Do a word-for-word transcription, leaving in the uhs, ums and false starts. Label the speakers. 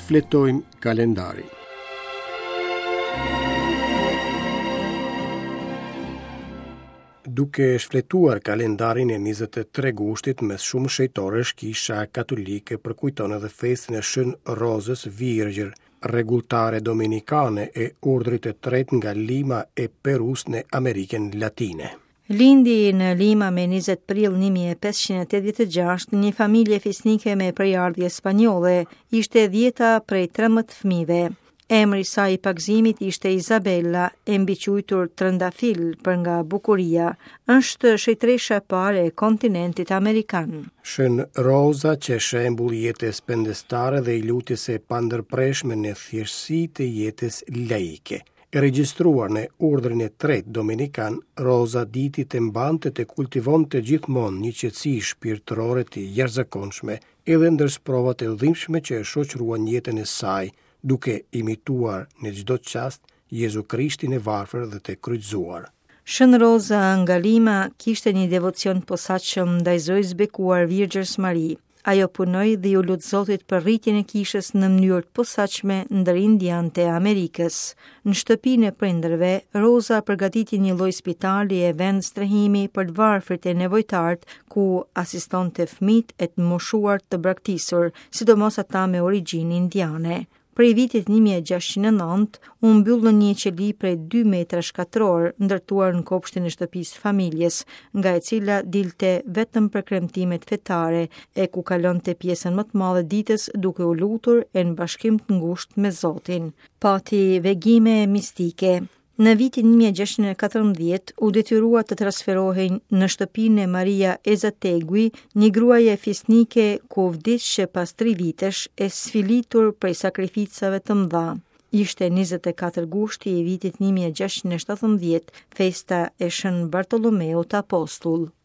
Speaker 1: Fletojmë kalendarin. Duke shfletuar kalendarin e njëzet e tre gushtit mes shumë shejtorësh, Kisha Katolike përkujton edhe festën e Shën Rozës Virgjër, rregulltare dominikane e urdhrit të tretë nga Lima e Perus në Amerikën Latine.
Speaker 2: Lindi në Lima me njëzet prill një mijë e pesëqind e tetëdhjetë e gjashtë një familje fisnike me prejardhje spanjolle, ishte dhjeta prej trembëdhjetë fëmijëve. Emri i saj i pagëzimit ishte Izabella, e mbiquajtur Trëndafil për nga bukuria, është shejtresha e parë e kontinentit amerikan.
Speaker 1: Shën Roza që shembull i jetës pendestare dhe i lutjes së pandërpreshme në thjeshtësi të jetës laike. E regjistruar në urdhrin e tretë dominikan, Roza diti të mbante të kultivonte gjithmonë një qetësi shpirtërore të jashtëzakonshme, edhe ndër provat e udhimshme që e shoqëruan jetën e saj, duke imituar në çdo çast Jezu Krishtin e varfër dhe të kryqëzuar.
Speaker 2: Shën Roza nga Lima kishte një devocion posaçëm ndaj Zotës bekuar Virgjës Mari. Ajo punoi dhe ju lut Zotit për rritjen e kishës në mënyrë të posaçme ndër indianët e Amerikës. Në shtëpinë e prindërve, Roza përgatiti një lloj spitali e vend strehimi për të varfrit e nevojtarët, ku asistonte fëmijët e të moshuar të braktisur, sidomos ata me origjinë indiane. Prej vitit një mijë e gjashtëqind e nëntë, u mbyllën një qeli prej dy metra shkatror, ndërtuar në kopshtin e shtëpisë familjes, nga e cila dilte vetëm për kremtimet fetare, e ku kalonte pjesën më të madhe ditës duke u lutur e në bashkim të ngushtë me Zotin. Pati vegime mistike. Në vitin një mijë e gjashtëqind e katërmbëdhjetë u detyrua të transferohej në shtëpinë e Maria Ezategui, një gruaje fisnike ku vdiq pas tri vitesh e sfilitur prej sakrificave të mëdha. Ishte njëzet e katër gushti i vitit një mijë e gjashtëqind e shtatëmbëdhjetë, festa e Shën Bartolomeut Apostull.